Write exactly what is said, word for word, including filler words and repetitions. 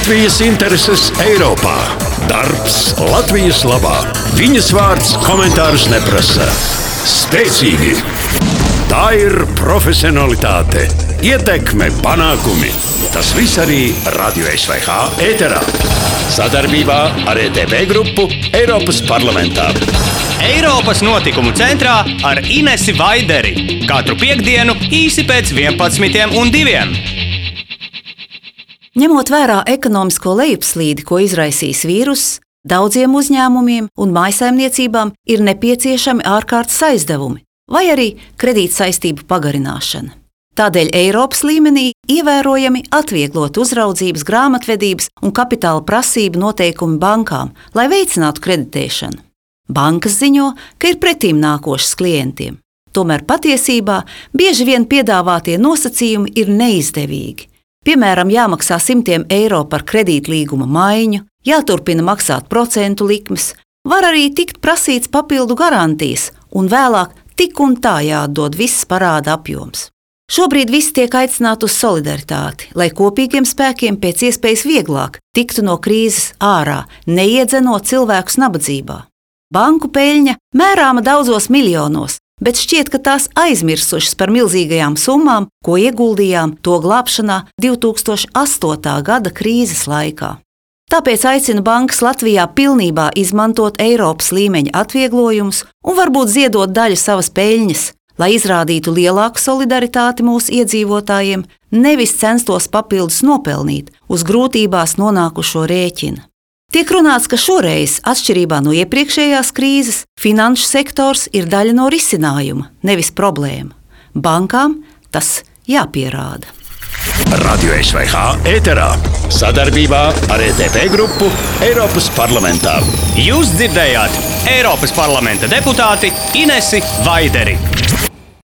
Latvijas intereses Eiropā. Darbs Latvijas labā. Viņas vārds komentārus neprasa. Spēcīgi. Tā ir profesionalitāte, ietekme, panākumi. Tas viss arī Radio S V H ēterā. Sadarbībā ar E T V grupu Eiropas parlamentā. Eiropas notikumu centrā ar Inesi Vaideri. Katru piektdienu īsi pēc vienpadsmitiem un diviem. Ņemot vērā ekonomisko lejupslīdi, ko izraisīs vīruss, daudziem uzņēmumiem un mājsaimniecībām ir nepieciešami ārkārtas aizdevumi vai arī kredītsaistību pagarināšana. Tādēļ Eiropas līmenī ievērojami atvieglot uzraudzības, grāmatvedības un kapitāla prasību noteikumi bankām, lai veicinātu kreditēšanu. Bankas ziņo, ka ir pretīm nākošas klientiem. Tomēr patiesībā bieži vien piedāvātie nosacījumi ir neizdevīgi. Piemēram, jāmaksā simtiem eiro par kredītlīguma maiņu, jāturpina maksāt procentu likmes, var arī tikt prasīts papildu garantijas un vēlāk tik un tā jāatdod viss parāda apjoms. Šobrīd visi tiek aicināti uz solidaritāti, lai kopīgiem spēkiem pēc iespējas vieglāk tiktu no krīzes ārā, neiedzenot cilvēkus nabadzībā. Banku peļņa mērāma daudzos miljonos, bet šķiet, ka tās aizmirsušas par milzīgajām summām, ko ieguldījām to glābšanā divi tūkstoši astotā gada krīzes laikā. Tāpēc aicinu bankas Latvijā pilnībā izmantot Eiropas līmeņa atvieglojumus un varbūt ziedot daļu savas peļņas, lai izrādītu lielāku solidaritāti mūsu iedzīvotājiem, nevis censtos papildus nopelnīt uz grūtībās nonākušo rēķinu. Tiek runāts, ka šoreiz, atšķirībā no iepriekšējās krīzes, finanšu sektors ir daļa no risinājuma, nevis problēma. Bankām tas jāpierāda. Radio S V H ēterā. Sadarbībā ar E T V grupu Eiropas parlamentā. Jūs dzirdējāt Eiropas parlamenta deputāti Inesi Vaideri.